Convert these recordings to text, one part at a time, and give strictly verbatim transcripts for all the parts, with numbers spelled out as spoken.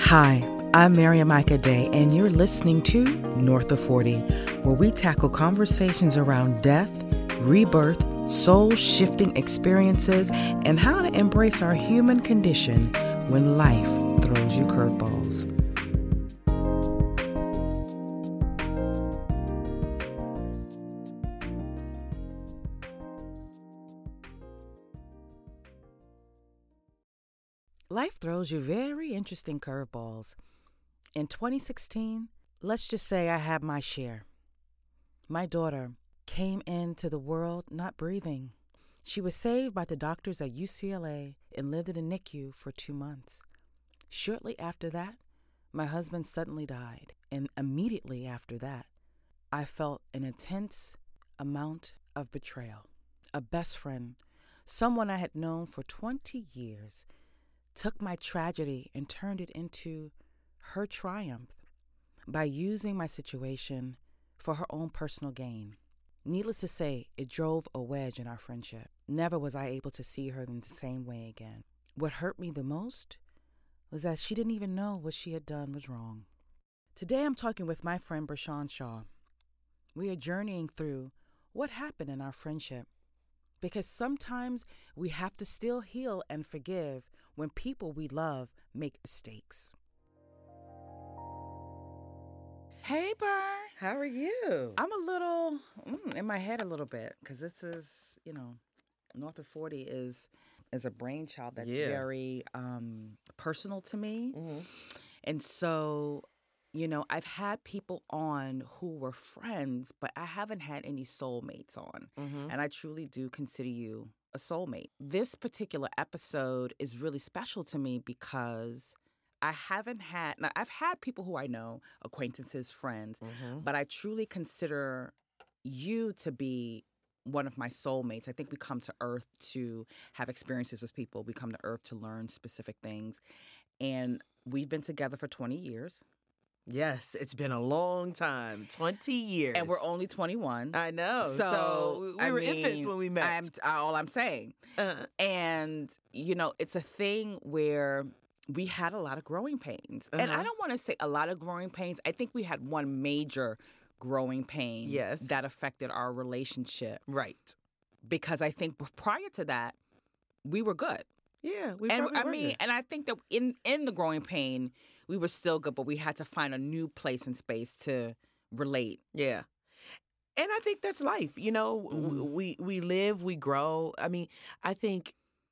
Hi, I'm Miriam Micah Day, and you're listening to North of forty, where we tackle conversations around death, rebirth, soul-shifting experiences, and how to embrace our human condition when life throws you curveballs. Life throws you very interesting curveballs. In twenty sixteen, let's just say I had my share. My daughter came into the world not breathing. She was saved by the doctors at U C L A and lived in a N I C U for two months. Shortly after that, my husband suddenly died. And immediately after that, I felt an intense amount of betrayal. A best friend, someone I had known for twenty years, took my tragedy and turned it into her triumph by using my situation for her own personal gain. Needless to say, it drove a wedge in our friendship. Never was I able to see her in the same way again. What hurt me the most was that she didn't even know what she had done was wrong. Today I'm talking with my friend Bershawn Shaw. We are journeying through what happened in our friendship, because sometimes we have to still heal and forgive when people we love make mistakes. Hey, Bern. How are you? I'm a little mm, in my head a little bit, because this is, you know, North of forty is is a brainchild that's Yeah. very um, personal to me. Mm-hmm. And so, you know, I've had people on who were friends, but I haven't had any soulmates on. Mm-hmm. And I truly do consider you a soulmate. This particular episode is really special to me because I haven't had, now I've had people who I know, acquaintances, friends, Mm-hmm. but I truly consider you to be one of my soulmates. I think we come to Earth to have experiences with people. We come to Earth to learn specific things. And we've been together for twenty years. Yes, it's been a long time, twenty years. And we're only twenty-one. I know. So, So, we I were mean, infants when we met. I'm, all I'm saying. Uh, And, you know, it's a thing where we had a lot of growing pains. And I Uh-huh. don't want to say a lot of growing pains. I think we had one major growing pain Yes. that affected our relationship. right. Because I think prior to that, we were good. Yeah, we And probably I were mean, good. and I think that in, in the growing pain, we were still good, but we had to find a new place and space to relate. Yeah. And I think that's life. You know, w- Mhm. we we live, we grow. I mean, I think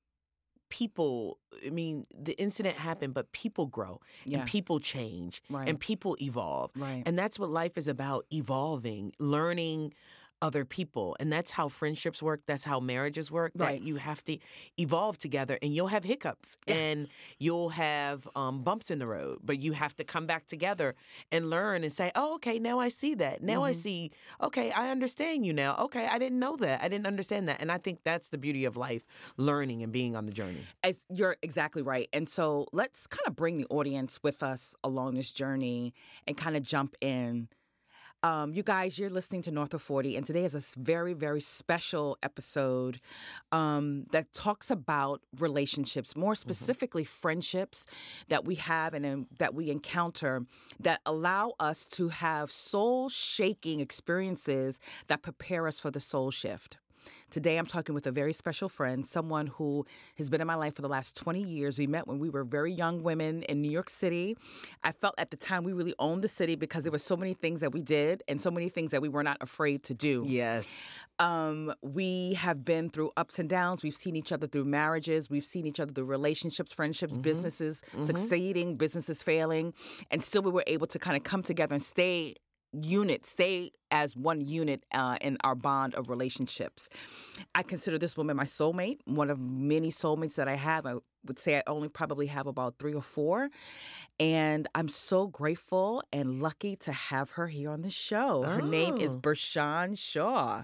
people, I mean, the incident happened, but people grow Yeah. and people change Right. and people evolve. Right. And that's what life is about, evolving, learning other people. And that's how friendships work. That's how marriages work. Right. That you have to evolve together, and you'll have hiccups Yeah. and you'll have um, bumps in the road, but you have to come back together and learn and say, oh, okay, now I see that. Now I Mhm. see, okay, I understand you now. Okay, I didn't know that. I didn't understand that. And I think that's the beauty of life, learning and being on the journey. I- You're exactly right. And so let's kind of bring the audience with us along this journey and kind of jump in. Um, you guys, you're listening to North of forty, and today is a s- very, very special episode um, that talks about relationships, more specifically friendships that we have and um, that we encounter that allow us to have soul-shaking experiences that prepare us for the soul shift. Today, I'm talking with a very special friend, someone who has been in my life for the last twenty years. We met when we were very young women in New York City. I felt at the time we really owned the city because there were so many things that we did and so many things that we were not afraid to do. Yes. Um, we have been through ups and downs. We've seen each other through marriages. We've seen each other through relationships, friendships, businesses succeeding, businesses failing. And still we were able to kind of come together and stay unit, stay as one unit uh, in our bond of relationships. I consider this woman my soulmate, one of many soulmates that I have. I would say I only probably have about three or four. And I'm so grateful and lucky to have her here on the show. Her name is Oh. Bershawn Shaw.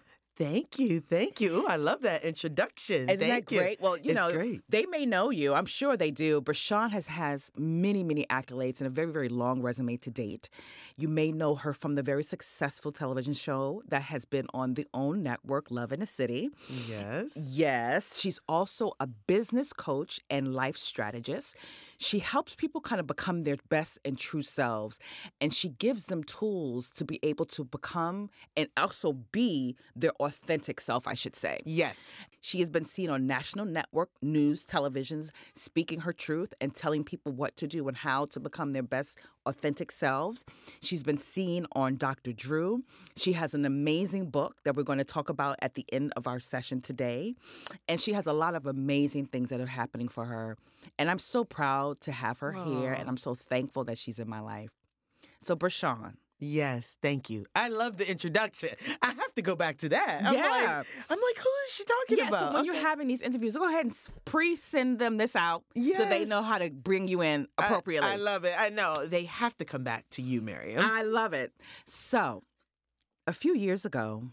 Thank you. Thank you. Ooh, I love that introduction. Isn't Thank that you. great? Well, you It's know, great. they may know you. I'm sure they do. Brashawn has has many, many accolades and a very, very long resume to date. You may know her from the very successful television show that has been on the OWN network, Love in the City. Yes. Yes. She's also a business coach and life strategist. She helps people kind of become their best and true selves, and she gives them tools to be able to become and also be their authentic self, I should say. Yes. She has been seen on national network news televisions, speaking her truth and telling people what to do and how to become their best authentic selves. She's been seen on Doctor Drew. She has an amazing book that we're going to talk about at the end of our session today. And she has a lot of amazing things that are happening for her. And I'm so proud to have her Aww. here, and I'm so thankful that she's in my life. So, Brashawn. Yes, thank you. I love the introduction. I have to go back to that. I'm Yeah. like, I'm like, who is she talking Yeah, about? so when Okay. you're having these interviews, go ahead and s- pre-send them this out so they Yes. know how to bring you in appropriately. I, I love it. I know. They have to come back to you, Miriam. I love it. So, a few years ago,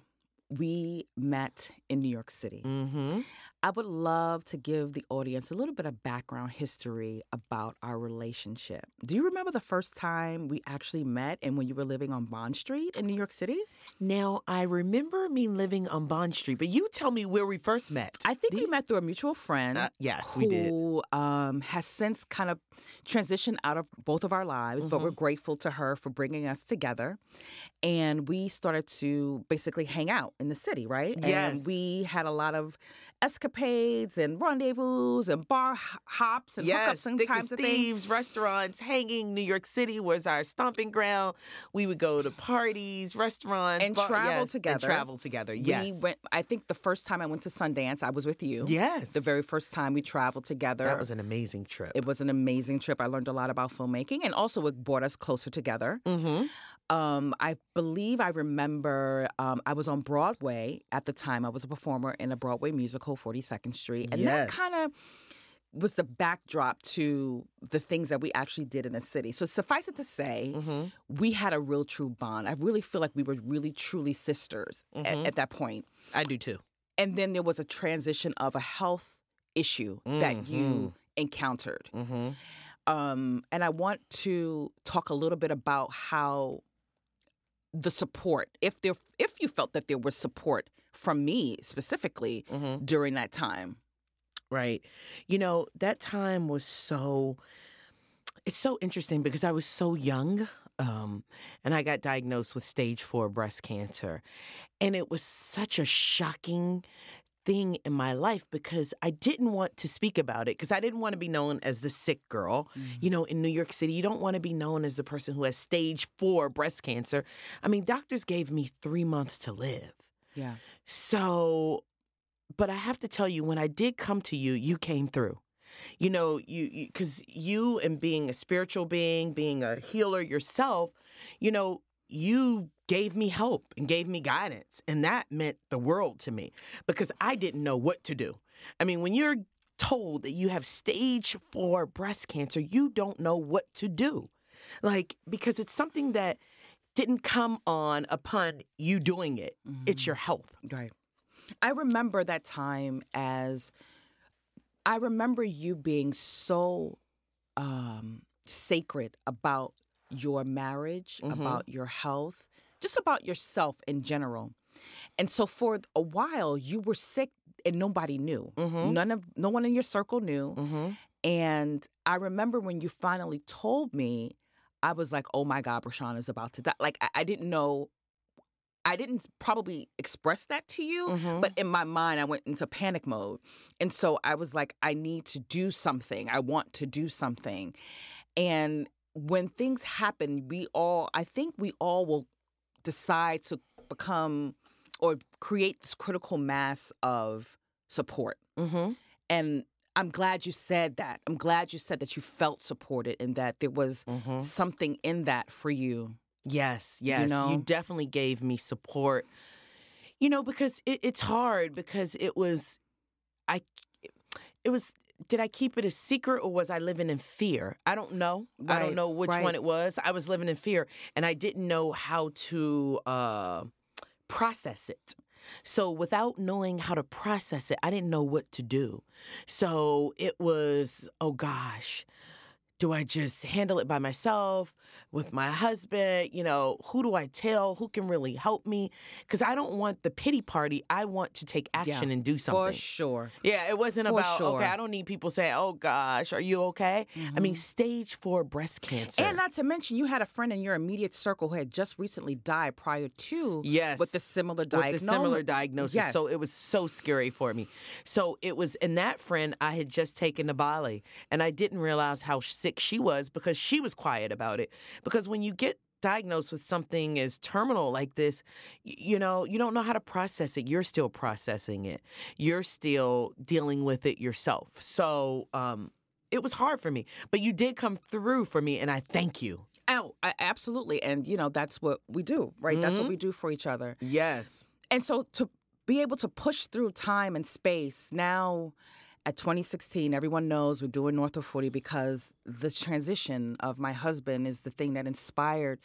we met in New York City. Mm-hmm. I would love to give the audience a little bit of background history about our relationship. Do you remember the first time we actually met and when you were living on Bond Street in New York City? Now, I remember me living on Bond Street, but you tell me where we first met. I think Do we you- met through a mutual friend. Uh, yes, who we did. um, has since kind of transitioned out of both of our lives, but Mm-hmm. we're grateful to her for bringing us together. And we started to basically hang out in the city, right? Yes. And we had a lot of escapades and rendezvous and bar h- hops and Yes, hookups and Thick types as of things. Thieves, restaurants, hanging. New York City was our stomping ground. We would go to parties, restaurants. And bar- travel yes, together. And travel together, yes. We went. I think the first time I went to Sundance, I was with you. Yes. The very first time we traveled together. That was an amazing trip. It was an amazing trip. I learned a lot about filmmaking, and also it brought us closer together. Mm-hmm. Um, I believe I remember um, I was on Broadway at the time. I was a performer in a Broadway musical, forty-second Street. And that Yes. kind of was the backdrop to the things that we actually did in the city. So suffice it to say, Mm-hmm. we had a real true bond. I really feel like we were really truly sisters at, Mhm. at that point. I do too. And then there was a transition of a health issue that you encountered. Mm-hmm. Um, and I want to talk a little bit about how the support, if there, if you felt that there was support from me specifically Mm-hmm. during that time. Right. You know, that time was so, it's so interesting because I was so young um, and I got diagnosed with stage four breast cancer. And it was such a shocking thing in my life because I didn't want to speak about it because I didn't want to be known as the sick girl. You know, in New York City, you don't want to be known as the person who has stage four breast cancer. I mean, doctors gave me three months to live. Yeah. So, but I have to tell you, when I did come to you, you came through. You know, you because you, you and being a spiritual being, being a healer yourself, you know, you gave me help and gave me guidance. And that meant the world to me because I didn't know what to do. I mean, when you're told that you have stage four breast cancer, you don't know what to do. Like, because it's something that didn't come on upon you doing it. Mm-hmm. It's your health. Right. I remember that time as, I remember you being so um, sacred about your marriage, Mhm. about your health, just about yourself in general. And so for a while, you were sick and nobody knew. Mhm. None of, no one in your circle knew. Mm-hmm. And I remember when you finally told me, I was like, oh my God, Brashawn is about to die. Like, I, I didn't know, I didn't probably express that to you, Mhm. but in my mind, I went into panic mode. And so I was like, I need to do something. I want to do something. And when things happen, we all, I think we all will decide to become or create this critical mass of support. Mm-hmm. And I'm glad you said that. I'm glad you said that you felt supported and that there was Mm-hmm. something in that for you. Yes, yes. You, know? definitely gave me support. You know, because it, it's hard because it was, I, it was, did I keep it a secret or was I living in fear? I don't know. I Right, don't know which right. one it was. I was living in fear and I didn't know how to uh, process it. So without knowing how to process it, I didn't know what to do. So it was, oh gosh, do I just handle it by myself with my husband? You know, who do I tell? Who can really help me? Because I don't want the pity party. I want to take action Yeah, and do something. For sure. Yeah, it wasn't For about, sure. okay, I don't need people saying, oh gosh, are you okay? Mm-hmm. I mean, stage four breast cancer. And not to mention, you had a friend in your immediate circle who had just recently died prior to yes, with the similar diagnosis. With the similar diagnosis. Yes. So it was so scary for me. So it was, and that friend I had just taken to Bali, and I didn't realize how sick she was because she was quiet about it. Because when you get diagnosed with something as terminal like this, you know, you don't know how to process it. You're still processing it. You're still dealing with it yourself. So um, it was hard for me. But you did come through for me, and I thank you. Oh, I, absolutely. And, you know, that's what we do, right? Mm-hmm. That's what we do for each other. Yes. And so to be able to push through time and space now, at twenty sixteen, everyone knows we're doing North of forty because the transition of my husband is the thing that inspired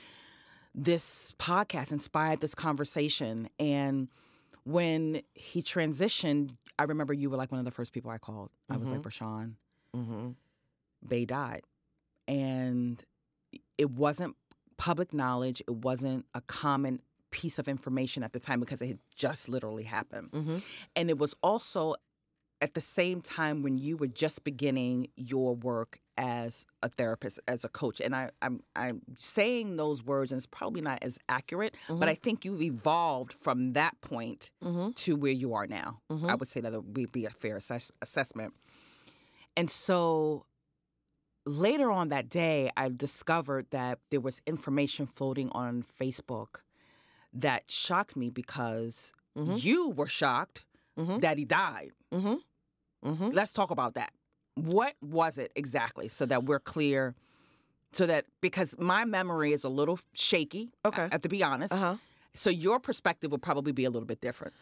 this podcast, inspired this conversation. And when he transitioned, I remember you were like one of the first people I called. Mm-hmm. I was like, Rashawn, mm-hmm. Bay died. And it wasn't public knowledge. It wasn't a common piece of information at the time because it had just literally happened. Mm-hmm. And it was also at the same time when you were just beginning your work as a therapist, as a coach. And I, I'm, I'm saying those words, and it's probably not as accurate, mm-hmm. but I think you've evolved from that point mm-hmm. to where you are now. Mm-hmm. I would say that would be a fair assess- assessment. And so later on that day, I discovered that there was information floating on Facebook that shocked me because mm-hmm. you were shocked mm-hmm. that he died. Mm-hmm. Mm-hmm. Let's talk about that. What was it exactly so that we're clear, so that because my memory is a little shaky, okay. I have to be honest. Uh-huh. So your perspective would probably be a little bit different.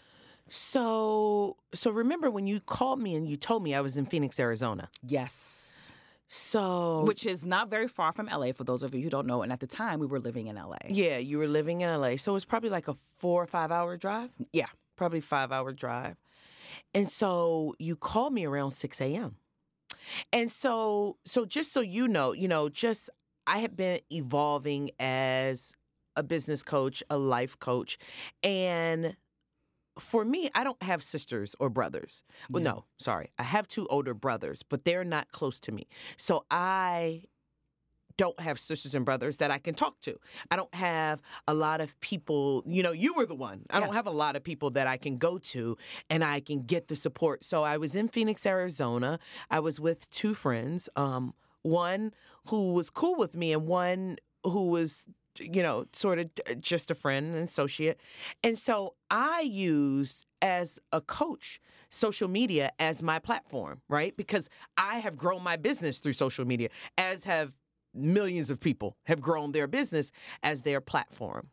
So, so remember when you called me and you told me I was in Phoenix, Arizona? Yes. So, which is not very far from L A for those of you who don't know. And at the time, we were living in L A. Yeah, you were living in L A. So it's probably like a four or five hour drive? Yeah. Probably five hour drive. And so you called me around six a.m. And so, so just so you know, you know, just I have been evolving as a business coach, a life coach. And for me, I don't have sisters or brothers. Well, yeah. no, sorry. I have two older brothers, but they're not close to me. So I don't have sisters and brothers that I can talk to. I don't have a lot of people, you know, you were the one. I yeah. don't have a lot of people that I can go to and I can get the support. So I was in Phoenix, Arizona. I was with two friends, um, one who was cool with me and one who was, you know, sort of just a friend, an associate. And so I used, as a coach, social media as my platform, right? Because I have grown my business through social media, as have millions of people have grown their business as their platform.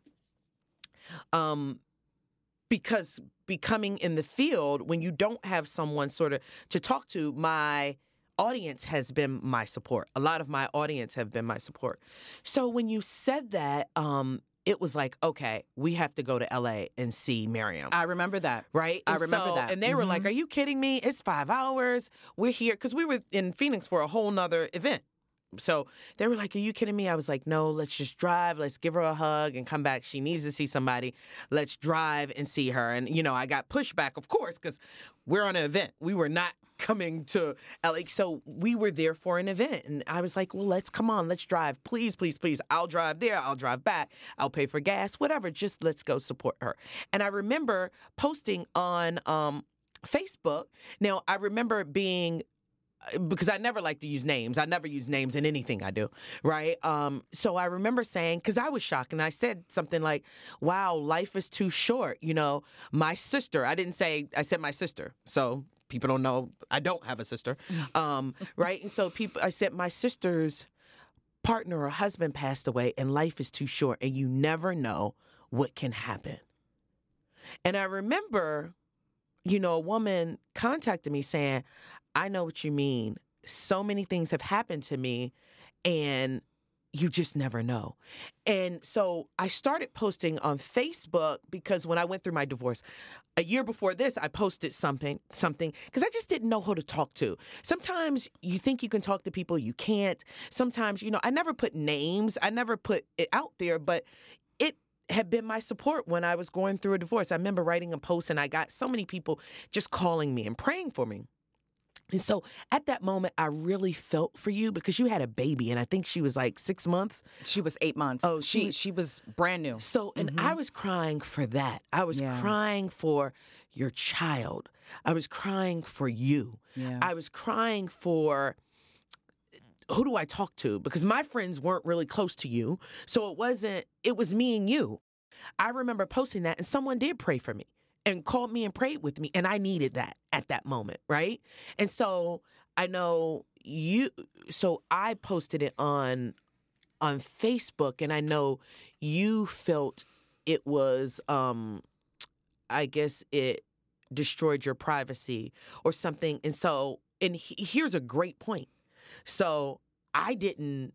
Um, because becoming in the field, when you don't have someone sort of to talk to, my audience has been my support. A lot of my audience have been my support. So when you said that, um, it was like, okay, we have to go to L A and see Miriam. I remember that. Right? I And remember so- that. And they were Mhm. like, are you kidding me? It's five hours. We're here. Because we were in Phoenix for a whole nother event. So they were like, are you kidding me? I was like, no, let's just drive. Let's give her a hug and come back. She needs to see somebody. Let's drive and see her. And, you know, I got pushback, of course, because we're on an event. We were not coming to L A. So we were there for an event. And I was like, well, let's come on. Let's drive. Please, please, please. I'll drive there. I'll drive back. I'll pay for gas, whatever. Just let's go support her. And I remember posting on um, Facebook. Now, I remember being... because I never like to use names. I never use names in anything I do, right? Um, so I remember saying, because I was shocked, and I said something like, wow, life is too short. You know, my sister, I didn't say, I said my sister. So people don't know I don't have a sister, um, right? And so people, I said my sister's partner or husband passed away, and life is too short, and you never know what can happen. And I remember, you know, a woman contacted me saying, I know what you mean. So many things have happened to me, and you just never know. And so I started posting on Facebook because when I went through my divorce, a year before this, I posted something, something, because I just didn't know who to talk to. Sometimes you think you can talk to people, you can't. Sometimes, you know, I never put names, I never put it out there, but it had been my support when I was going through a divorce. I remember writing a post and I got so many people just calling me and praying for me. And so at that moment, I really felt for you because you had a baby, and I think she was like six months. She was eight months. Oh, she she, she was brand new. So, and mm-hmm. I was crying for that. I was yeah. crying for your child. I was crying for you. Yeah. I was crying for, who do I talk to? Because my friends weren't really close to you. So it wasn't, it was me and you. I remember posting that, and someone did pray for me and called me and prayed with me. And I needed that at that moment, right? And so I know you, so I posted it on on Facebook, and I know you felt it was, um, I guess it destroyed your privacy or something. And so, and he, here's a great point. So I didn't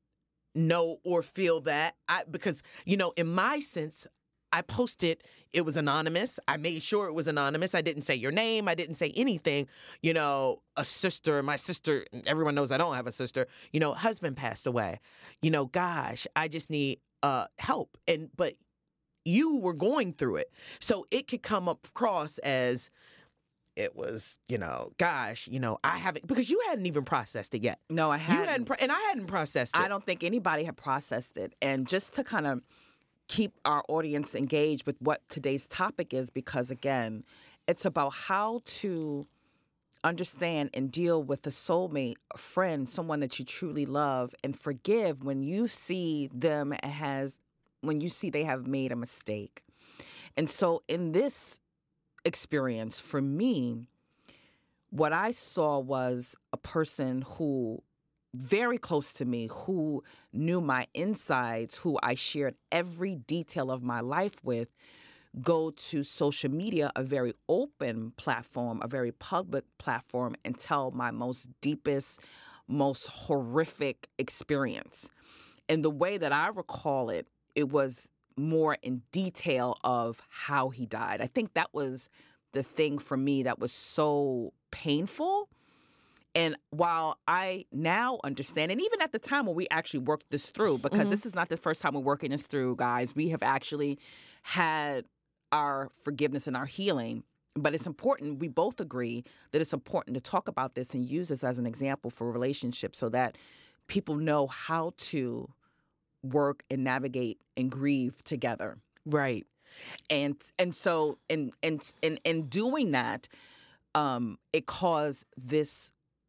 know or feel that, I, because, you know, in my sense, I posted, it was anonymous. I made sure it was anonymous. I didn't say your name. I didn't say anything. You know, a sister, my sister, everyone knows I don't have a sister, you know, husband passed away. You know, gosh, I just need uh, help. And, but you were going through it. So it could come across as it was, you know, gosh, you know, I haven't, because you hadn't even processed it yet. No, I hadn't. You hadn't, and I hadn't processed it. I don't think anybody had processed it. And just to kind of keep our audience engaged with what today's topic is, because again, it's about how to understand and deal with a soulmate, a friend, someone that you truly love, and forgive when you see them as, when you see they have made a mistake. And so in this experience, for me, what I saw was a person who very close to me, who knew my insides, who I shared every detail of my life with, go to social media, a very open platform, a very public platform, and tell my most deepest, most horrific experience. And the way that I recall it, it was more in detail of how he died. I think that was the thing for me that was so painful. And while I now understand, and even at the time when we actually worked this through, because mm-hmm. this is not the first time we're working this through, guys, we have actually had our forgiveness and our healing. But it's important, we both agree that it's important to talk about this and use this as an example for relationships so that people know how to work and navigate and grieve together. Right. And and so in in in, in doing that, um, it caused this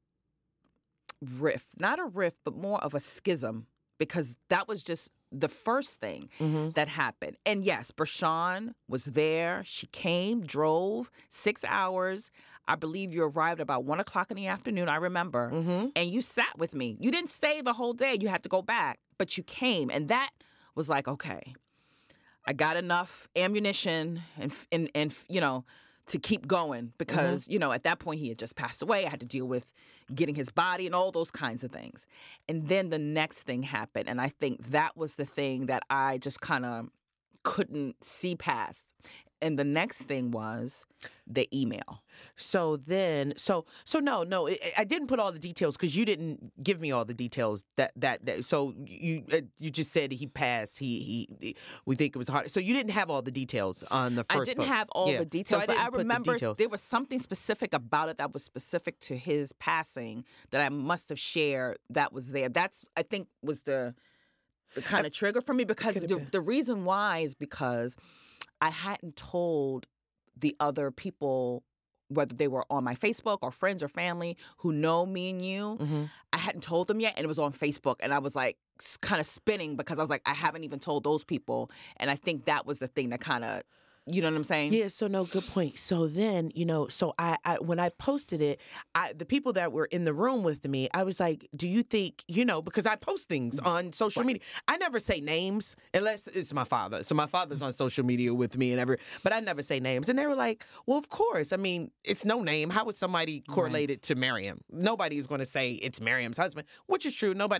rift, not a rift, but more of a schism, because that was just the first thing mm-hmm. that happened. And yes, Bershawn was there. She came, drove six hours. I believe you arrived about one o'clock in the afternoon, I remember. Mm-hmm. And you sat with me. You didn't stay the whole day. You had to go back, but you came. And that was like, okay, I got enough ammunition and, and, and you know, to keep going because, mm-hmm. you know, at that point he had just passed away. I had to deal with getting his body and all those kinds of things. And then the next thing happened. And I think that was the thing that I just kind of couldn't see past. And the next thing was the email. So then, so so no, no, it, I didn't put all the details because you didn't give me all the details. That that, that so you uh, you just said he passed. He he. We think it was hard. So you didn't have all the details on the first. I didn't book. have all yeah. the details, so but I, I remember the there was something specific about it that was specific to his passing that I must have shared. That was there. That's I think was the the kind of trigger for me because the, the reason why is because I hadn't told the other people, whether they were on my Facebook or friends or family who know me and you, mm-hmm. I hadn't told them yet, and it was on Facebook, and I was like kind of spinning because I was like, I haven't even told those people, and I think that was the thing that kind of, you know what I'm saying? Yeah, so no, good point. So then, you know, so I, I when I posted it, I the people that were in the room with me, I was like, do you think, you know, because I post things on social right. media. I never say names unless it's my father. So my father's on social media with me and every, but I never say names. And they were like, well, of course. I mean, it's no name. How would somebody correlate right. it to Miriam? Nobody is going to say it's Miriam's husband, which is true. Nobody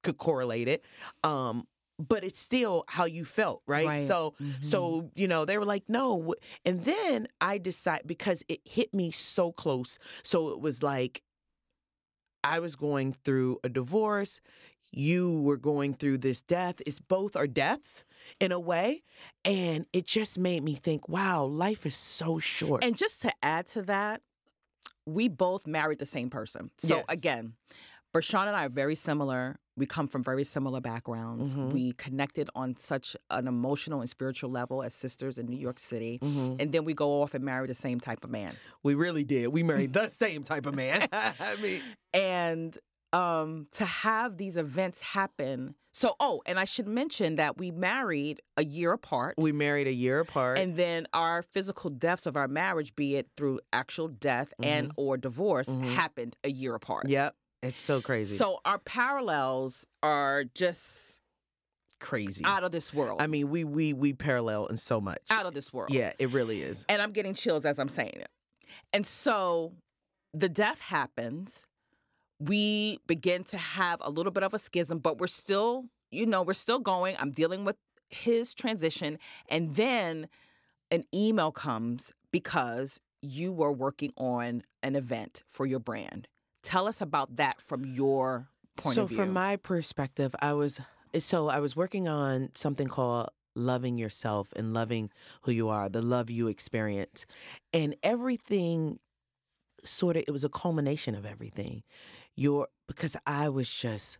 could correlate it. Um, but it's still how you felt, right? Right. So, Mhm. so, you know, they were like, no. And then I decided, because it hit me so close. So it was like, I was going through a divorce. You were going through this death. It's both are deaths in a way. And it just made me think, wow, life is so short. And just to add to that, we both married the same person. So Yes. again, Bershawn and I are very similar. We come from very similar backgrounds. Mhm. We connected on such an emotional and spiritual level as sisters in New York City. Mhm. And then we go off and marry the same type of man. We really did. We married the same type of man. I mean, And um, to have these events happen. So, oh, and I should mention that we married a year apart. we married a year apart. And then our physical deaths of our marriage, be it through actual death and or divorce, Mhm. happened a year apart. Yep. It's so crazy. So our parallels are just crazy. out of this world. I mean, we we we parallel in so much. out of this world. Yeah, it really is. And I'm getting chills as I'm saying it. And so the death happens. We begin to have a little bit of a schism, but we're still, you know, we're still going. I'm dealing with his transition. And then an email comes because you were working on an event for your brand. Tell us about that from your point so of view. from my perspective, I was so I was working on something called loving yourself and loving who you are, the love you experience. And everything sort of, it was a culmination of everything. Your because I was just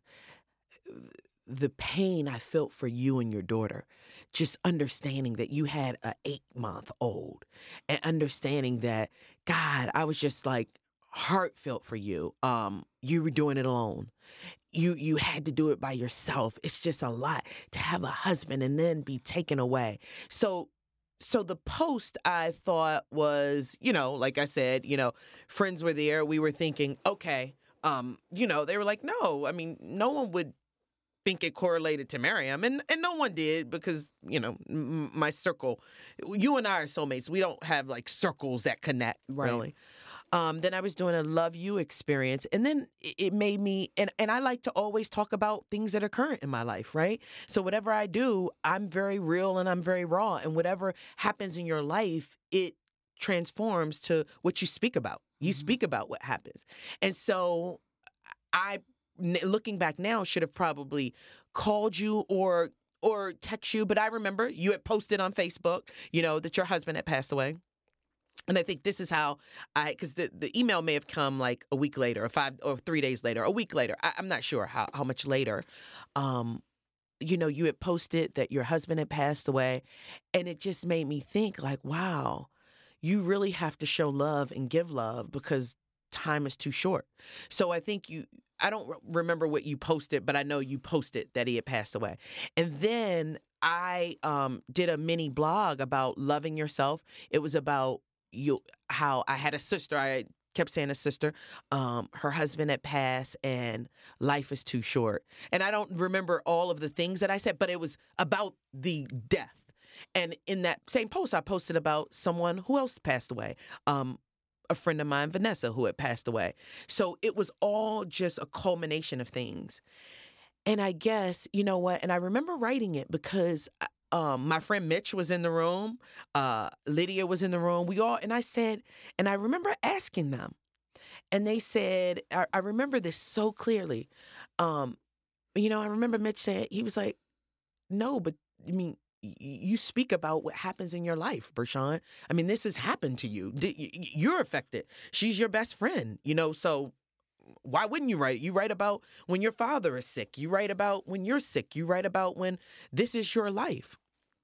the pain I felt for you and your daughter, just understanding that you had an eight month old and understanding that, God, I was just like heartfelt for you. Um, you were doing it alone. You you had to do it by yourself. It's just a lot to have a husband and then be taken away. So so the post I thought was, you know, like I said, you know, friends were there. We were thinking, okay, um, you know, they were like, no, I mean, no one would think it correlated to Miriam, and and no one did because, you know, m- my circle, you and I are soulmates. We don't have like circles that connect, Right. really. Um, then I was doing a love you experience, and then it it made me, and, and I like to always talk about things that are current in my life, right? So whatever I do, I'm very real and I'm very raw, and whatever happens in your life, it transforms to what you speak about. You Mhm. speak about what happens. And so I, n- looking back now, should have probably called you or or text you, but I remember you had posted on Facebook, you know, that your husband had passed away. And I think this is how I, because the, the email may have come like a week later or five or three days later, a week later. I, I'm not sure how, how much later. Um, you know, you had posted that your husband had passed away. And it just made me think like, wow, you really have to show love and give love because time is too short. So I think you, I don't re- remember what you posted, but I know you posted that he had passed away. And then I um, did a mini blog about loving yourself. It was about you, how I had a sister. I kept saying a sister. Um, her husband had passed, and life is too short. And I don't remember all of the things that I said, but it was about the death. And in that same post, I posted about someone who else passed away. Um, a friend of mine, Vanessa, who had passed away. So it was all just a culmination of things. And I guess, you know what? And I remember writing it because um, my friend Mitch was in the room. Uh, Lydia was in the room. We all, and I said, and I remember asking them. And they said, I, I remember this so clearly. Um, you know, I remember Mitch saying, he was like, no, but I mean, y- you speak about what happens in your life, Bershawn. I mean, this has happened to you. Th- y- y- You're affected. She's your best friend, you know, so why wouldn't you write? You write about when your father is sick. You write about when you're sick. You write about when this is your life.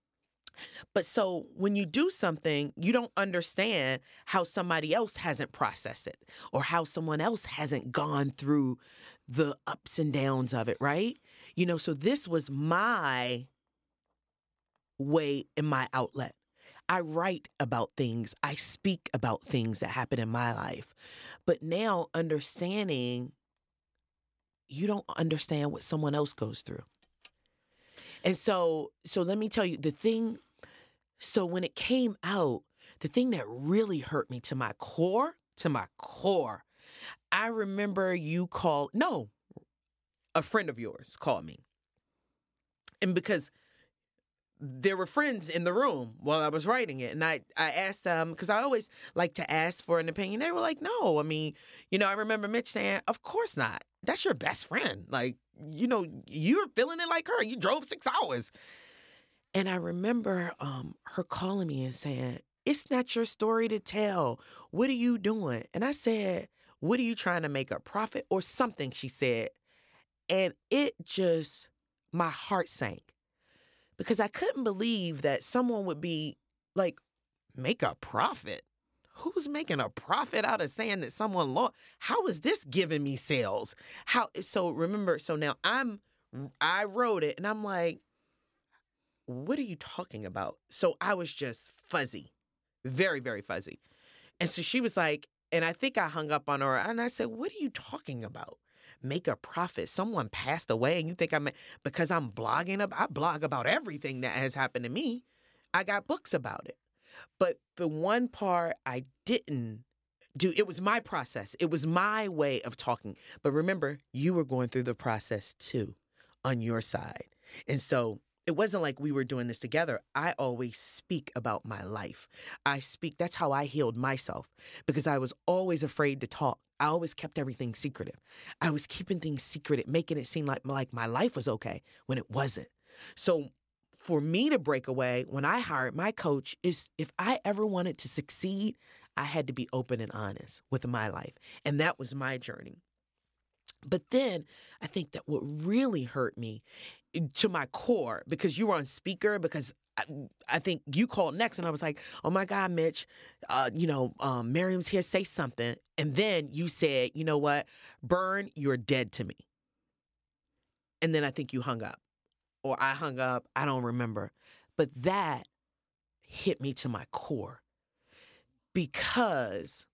But so when you do something, you don't understand how somebody else hasn't processed it or how someone else hasn't gone through the ups and downs of it, right? You know, so this was my way and my outlet. I write about things. I speak about things that happen in my life. But now understanding, you don't understand what someone else goes through. And so, so let me tell you the thing. So when it came out, the thing that really hurt me to my core, to my core, I remember you called, no, a friend of yours called me. And because there were friends in the room while I was writing it. And I, I asked them, because I always like to ask for an opinion. They were like, no. I mean, you know, I remember Mitch saying, of course not. That's your best friend. Like, you know, you're feeling it like her. You drove six hours. And I remember um, her calling me and saying, it's not your story to tell. What are you doing? And I said, what are you trying to make a profit or something? She said. And it just, my heart sank. Because I couldn't believe that someone would be like, make a profit. Who's making a profit out of saying that someone lost? How is this giving me sales? How? So remember, so now I'm, I wrote it and I'm like, what are you talking about? So I was just fuzzy, very, very fuzzy. And so she was like, and I think I hung up on her and I said, what are you talking about? Make a profit. Someone passed away and you think I'm, because I'm blogging about, I blog about everything that has happened to me. I got books about it. But the one part I didn't do, it was my process. It was my way of talking. But remember, you were going through the process too on your side. And so it wasn't like we were doing this together. I always speak about my life. I speak, that's how I healed myself because I was always afraid to talk. I always kept everything secretive. I was keeping things secret, making it seem like, like my life was okay when it wasn't. So for me to break away, when I hired my coach, is if I ever wanted to succeed, I had to be open and honest with my life. And that was my journey. But then I think that what really hurt me to my core, because you were on speaker, because I, I think you called next and I was like, oh my God, Mitch, uh, you know, um, Miriam's here, say something. And then you said, you know what, Burn, you're dead to me. And then I think you hung up or I hung up. I don't remember. But that hit me to my core because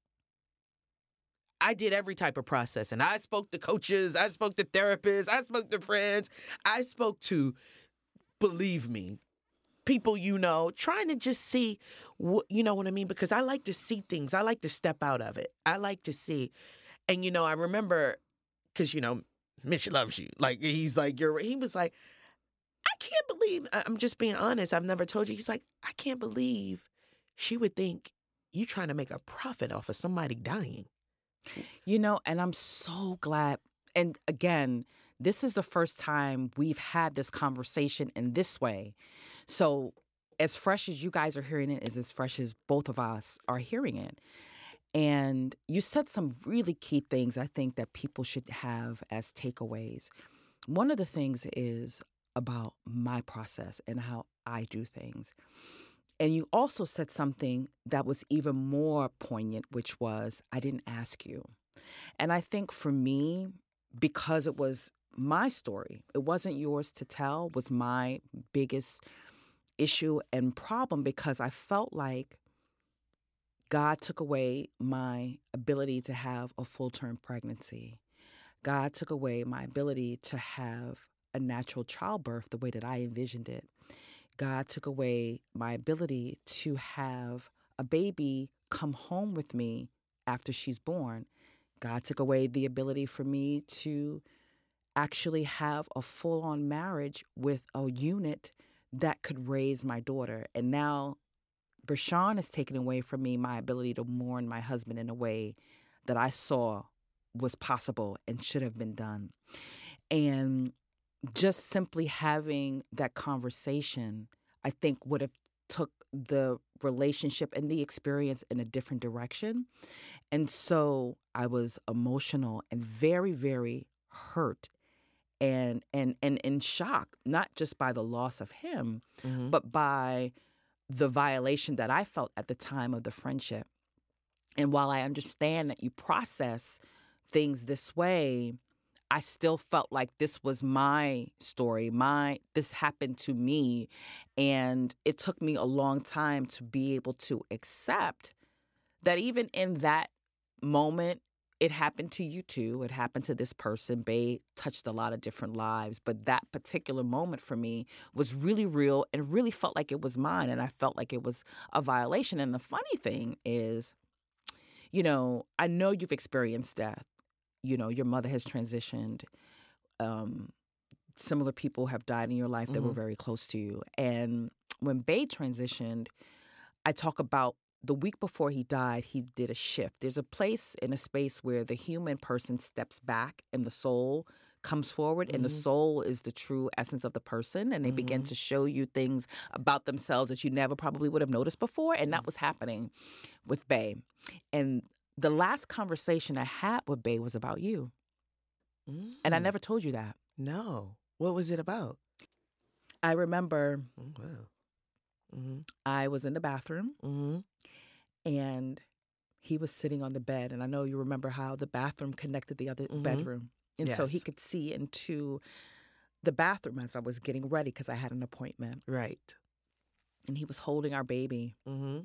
I did every type of process. And I spoke to coaches, I spoke to therapists, I spoke to friends, I spoke to, believe me, people you know, trying to just see, what, you know what I mean? Because I like to see things. I like to step out of it. I like to see. And, you know, I remember, because, you know, Mitch loves you. Like, he's like, you're, he was like, I can't believe, I'm just being honest, I've never told you. He's like, I can't believe she would think you trying to make a profit off of somebody dying. You know, and I'm so glad. And again, this is the first time we've had this conversation in this way. So as fresh as you guys are hearing it is as fresh as both of us are hearing it. And you said some really key things I think that people should have as takeaways. One of the things is about my process and how I do things. And you also said something that was even more poignant, which was, I didn't ask you. And I think for me, because it was my story, it wasn't yours to tell, was my biggest issue and problem, because I felt like God took away my ability to have a full-term pregnancy. God took away my ability to have a natural childbirth the way that I envisioned it. God took away my ability to have a baby come home with me after she's born. God took away the ability for me to actually have a full-on marriage with a unit that could raise my daughter. And now Bershawn has taken away from me my ability to mourn my husband in a way that I saw was possible and should have been done. And just simply having that conversation, I think, would have took the relationship and the experience in a different direction. And so I was emotional and very, very hurt and and and in shock, not just by the loss of him, mm-hmm. but by the violation that I felt at the time of the friendship. And while I understand that you process things this way, I still felt like this was my story. My this happened to me, and it took me a long time to be able to accept that even in that moment, it happened to you too. It happened to this person. Bay touched a lot of different lives, but that particular moment for me was really real and really felt like it was mine, and I felt like it was a violation. And the funny thing is, you know, I know you've experienced death. You know, your mother has transitioned. um, similar people have died in your life that Mm-hmm. were very close to you. And when Bay transitioned, I talk about the week before he died, he did a shift. There's a place in a space where the human person steps back and the soul comes forward, and the Mm-hmm. soul is the true essence of the person, and they begin Mhm. to show you things about themselves that you never probably would have noticed before, and Mm. that was happening with Bay. And the last conversation I had with Bay was about you, and I Mm. never told you that. No. What was it about? I remember Oh, wow. Mm-hmm. I was in the bathroom, Mm-hmm. and he was sitting on the bed, and I know you remember how the bathroom connected the other Mhm. bedroom. And so he Yes. could see into the bathroom as I was getting ready because I had an appointment. Right. And he was holding our baby. Mm-hmm.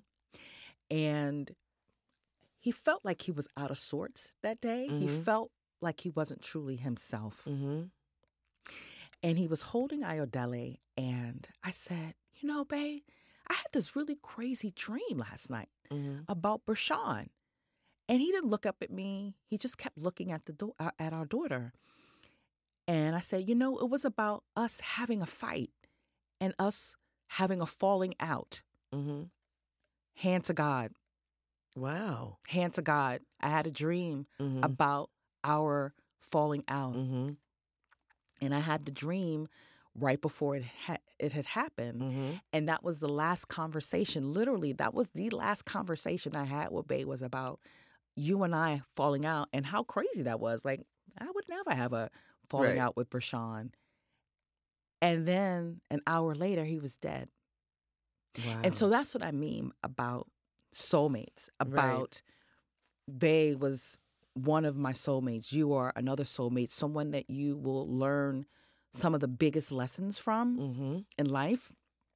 And he felt like he was out of sorts that day. He Mhm. felt like he wasn't truly himself. Mm-hmm. And he was holding Ayodele. And I said, you know, babe, I had this really crazy dream last night Mm-hmm. about Bershawn. And he didn't look up at me. He just kept looking at the do- uh, at our daughter. And I said, you know, it was about us having a fight and us having a falling out. Mm-hmm. Hand to God. Wow. Hand to God. I had a dream Mm-hmm. about our falling out. Mm-hmm. And I had the dream right before it, ha- it had happened. Mm-hmm. And that was the last conversation. Literally, that was the last conversation I had with Bae was about you and I falling out and how crazy that was. Like, I would never have a falling Right. out with Bershawn. And then an hour later, he was dead. Wow. And so that's what I mean about soulmates, about Bae was one of my soulmates. You are another soulmate, someone that you will learn some of the biggest lessons from Mm-hmm. in life.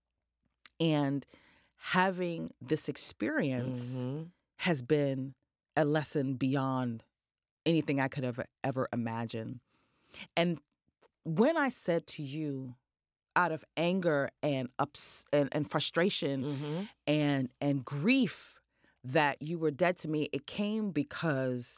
And having this experience Mm-hmm. has been a lesson beyond anything I could have ever imagined. And when I said to you, out of anger and ups and, and frustration Mm-hmm. and and grief that you were dead to me, it came because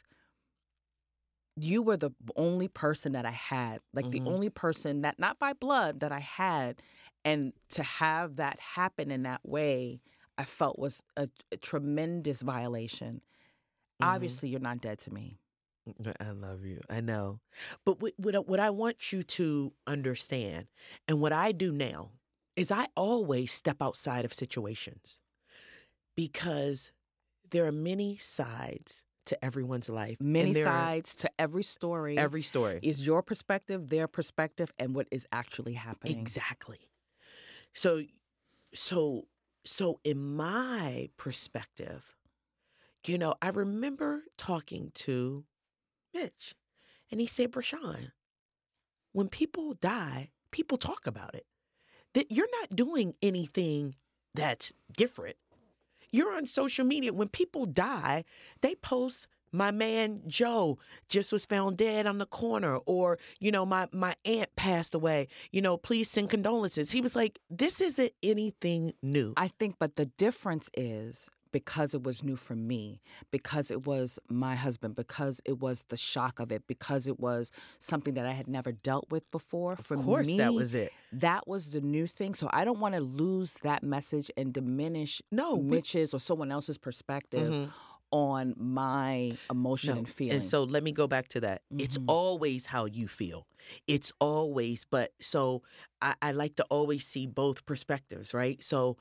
you were the only person that I had, like Mhm. the only person that, not by blood, that I had. And to have that happen in that way, I felt was a, a tremendous violation. Mhm. Obviously, you're not dead to me. I love you. I know. But what, what, I- what I want you to understand, and what I do now, is I always step outside of situations because there are many sides to everyone's life. Many and there are sides to every story. Every story. Is your perspective, their perspective, and what is actually happening. Exactly. So, so, so in my perspective, you know, I remember talking to Mitch, and he said, Bershawn, when people die, people talk about it. That you're not doing anything that's different. You're on social media. When people die, they post, my man Joe just was found dead on the corner, or, you know, my, my aunt passed away, you know, please send condolences. He was like, this isn't anything new. I think, but the difference is because it was new for me, because it was my husband, because it was the shock of it, because it was something that I had never dealt with before. For of course, me, that was it. that was the new thing. So I don't want to lose that message and diminish No, we- Mitch's or someone else's perspective Mhm. on my emotion No. and feeling. And so let me go back to that. It's Mhm. always how you feel. It's always, but so I, I like to always see both perspectives, right? So,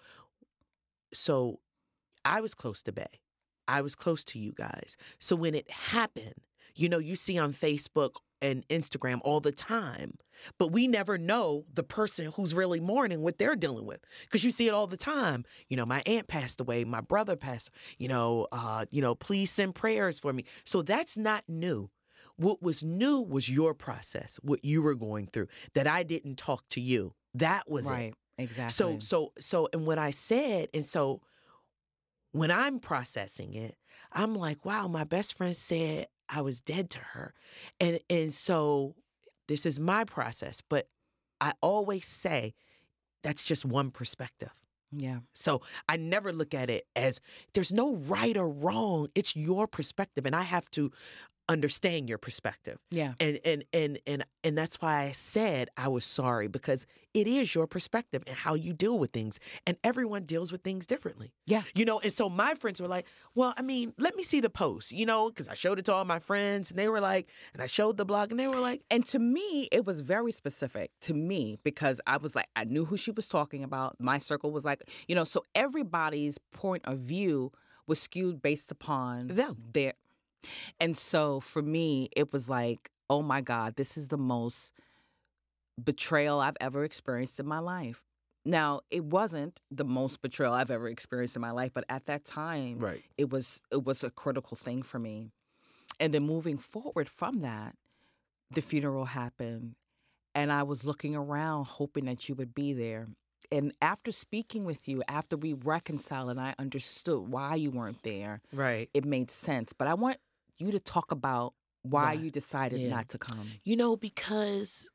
so I was close to Bae. I was close to you guys. So when it happened, you know, you see on Facebook and Instagram all the time, but we never know the person who's really mourning what they're dealing with, because you see it all the time. You know, my aunt passed away, my brother passed, you know, uh, you know, please send prayers for me. So that's not new. What was new was your process, what you were going through, that I didn't talk to you. That was it. right, exactly. So, so, so, and what I said, and so when I'm processing it, I'm like, wow, my best friend said I was dead to her. And, and so this is my process, but I always say that's just one perspective. yeah. So I never look at it as there's no right or wrong. It's your perspective. And I have to understand your perspective. Yeah. And and and and and that's why I said I was sorry, because it is your perspective and how you deal with things. And everyone deals with things differently. Yeah. You know, and so my friends were like, well, I mean, let me see the post, you know, because I showed it to all my friends and they were like, and I showed the blog and they were like. And to me, it was very specific to me because I was like, I knew who she was talking about. My circle was like, you know, so everybody's point of view was skewed based upon Them. their. And so for me, it was like, oh my God, this is the most betrayal I've ever experienced in my life. Now, it wasn't the most betrayal I've ever experienced in my life, but at that time, Right. it was it was a critical thing for me. And then moving forward from that, the funeral happened, and I was looking around hoping that you would be there. And after speaking with you, after we reconciled and I understood why you weren't there, Right. it made sense. But I want you to talk about why Right. you decided Yeah. not to come. You know, because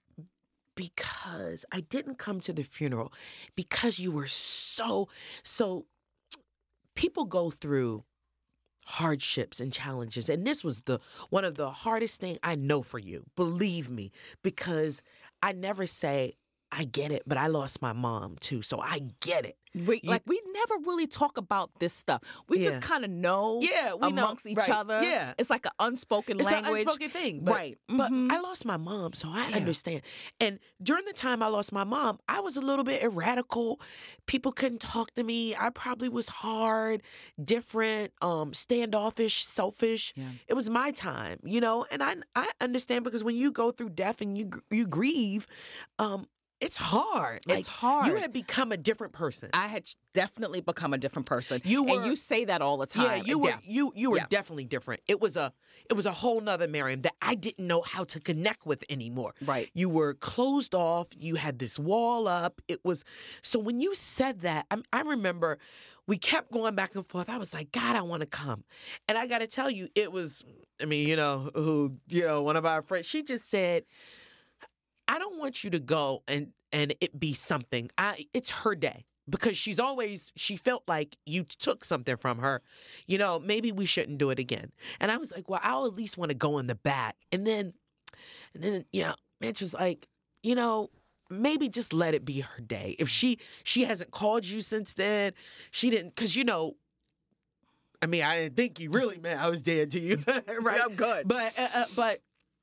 because I didn't come to the funeral because you were so so people go through hardships and challenges, and this was the one of the hardest thing I know for you, believe me, because I never say I get it, but I lost my mom too, so I get it. We, You- like, we never really talk about this stuff. We Yeah. just kind of know Yeah, we know, amongst each right, other. yeah. It's like an unspoken It's language. an unspoken thing, but, Right. But Mhm. I lost my mom, so I Yeah. understand. And during the time I lost my mom, I was a little bit erratical. People couldn't talk to me. I probably was hard, different, um, standoffish, selfish. Yeah. It was my time, you know. And I I understand, because when you go through death and you gr- you grieve, um, it's hard. Like, It's hard. You had become a different person. I had definitely become a different person. You were- and you say that all the time. Yeah, you were you you were Yeah. definitely different. It was a it was a whole nother Miriam that I didn't know how to connect with anymore. Right. You were closed off. You had this wall up. It was so when you said that, I, I remember we kept going back and forth. I was like, God, I want to come, and I got to tell you, it was. I mean, you know, who you know, one of our friends. She just said, I don't want you to go and and it be something. I it's her day, because she's always she felt like you took something from her. You know, maybe we shouldn't do it again. And I was like, well, I'll at least want to go in the back. And then and then, you know, Mitch was like, you know, maybe just let it be her day. If she she hasn't called you since then, she didn't, because you know, I mean, I didn't think you really meant I was dead to you, right? Yeah, I'm good. But uh, uh, but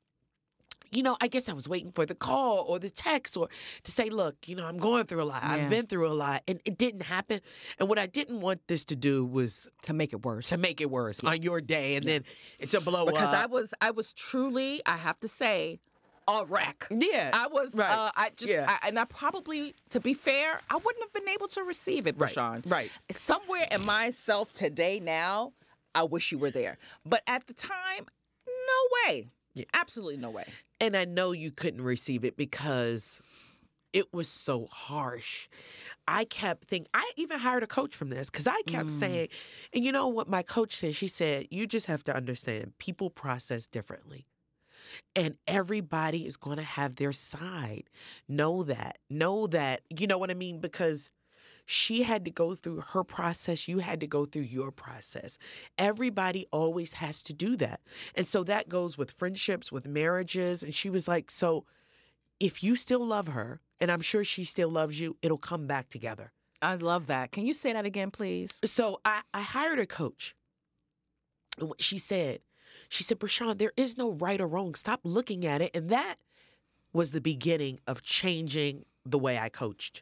you know, I guess I was waiting for the call or the text or to say, look, you know, I'm going through a lot. Yeah. I've been through a lot, and it didn't happen. And what I didn't want this to do was To make it worse. to make it worse on your day, and then it's a blow Because up. I was, I was truly, I have to say, a wreck. Yeah. I was, Right. uh, I just, Yeah. I, and I probably, to be fair, I wouldn't have been able to receive it, Right, Rashawn. right. Somewhere in myself today now, I wish you were there. But at the time, no way. Yeah. Absolutely no way. And I know you couldn't receive it because it was so harsh. I kept thinking, I even hired a coach from this, because I kept Mm. saying, and you know what my coach said? She said, you just have to understand, people process differently. And everybody is going to have their side. Know that. Know that. You know what I mean? Because she had to go through her process. You had to go through your process. Everybody always has to do that. And so that goes with friendships, with marriages. And she was like, so if you still love her, and I'm sure she still loves you, it'll come back together. I love that. Can you say that again, please? So I, I hired a coach. And what she said, she said, Brashawn, there is no right or wrong. Stop looking at it. And that was the beginning of changing the way I coached.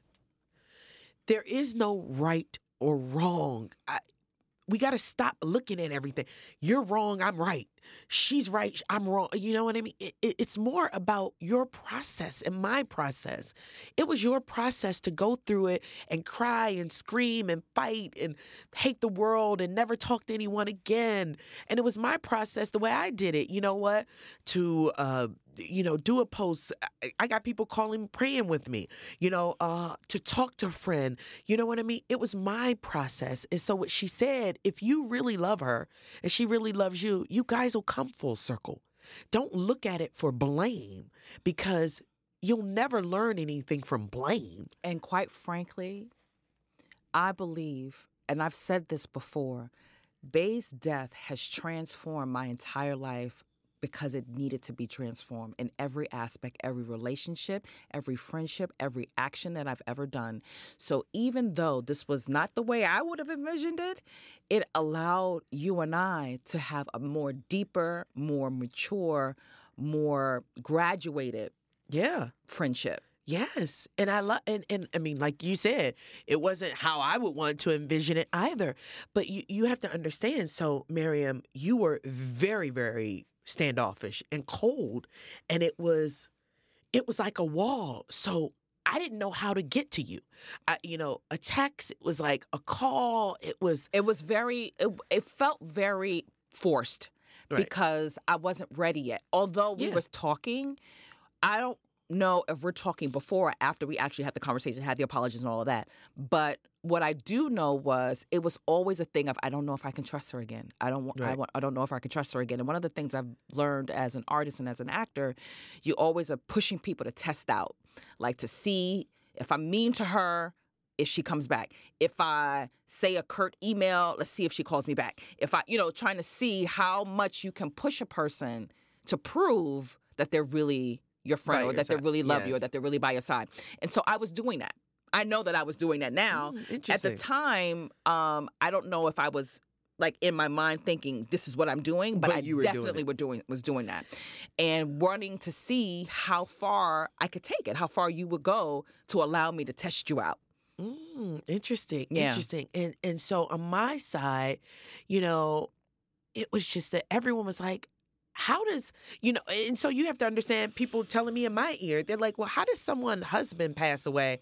There is no right or wrong. I, we got to stop looking at everything. You're wrong, I'm right. She's right, I'm wrong. You know what I mean? It, it, it's more about your process and my process. It was your process to go through it and cry and scream and fight and hate the world and never talk to anyone again. And it was my process, the way I did it. You know what? To, uh, you know, do a post. I, I got people calling, praying with me, you know, uh, to talk to a friend. You know what I mean? It was my process. And so what she said, if you really love her and she really loves you, you guys will come full circle. Don't look at it for blame, because you'll never learn anything from blame. And quite frankly, I believe, and I've said this before, Bay's death has transformed my entire life because it needed to be transformed in every aspect, every relationship, every friendship, every action that I've ever done. So even though this was not the way I would have envisioned it, it allowed you and I to have a more deeper, more mature, more graduated Yeah. friendship. Yes. And I love, and, and I mean, like you said, it wasn't how I would want to envision it either. But you, you have to understand. So, Miriam, you were very, very standoffish and cold. And it was, it was like a wall. So I didn't know how to get to you. I, you know, a text, it was like a call. It was, It was very, it, it felt very forced Right. because I wasn't ready yet. Although we Yeah. was talking, I don't know if we're talking before or after we actually had the conversation, had the apologies and all of that. But what I do know was it was always a thing of I don't know if I can trust her again. I don't want. I Right. want. I don't know if I can trust her again. And one of the things I've learned as an artist and as an actor, you always are pushing people to test out, like to see if I'm mean to her, if she comes back. If I say a curt email, let's see if she calls me back. If I, you know, trying to see how much you can push a person to prove that they're really your friend By or your that they side. really love you or Yes. that they're really by your side. And so I was doing that. I know that I was doing that now. Mm, At the interesting. time, um, I don't know if I was like in my mind thinking this is what I'm doing, but, But I you were doing definitely it. were doing was doing that. And wanting to see how far I could take it, how far you would go to allow me to test you out. Mm, interesting. Yeah. Interesting. And and so on my side, you know, it was just that everyone was like, how does, you know, and so you have to understand people telling me in my ear, they're like, well, how does someone's husband pass away?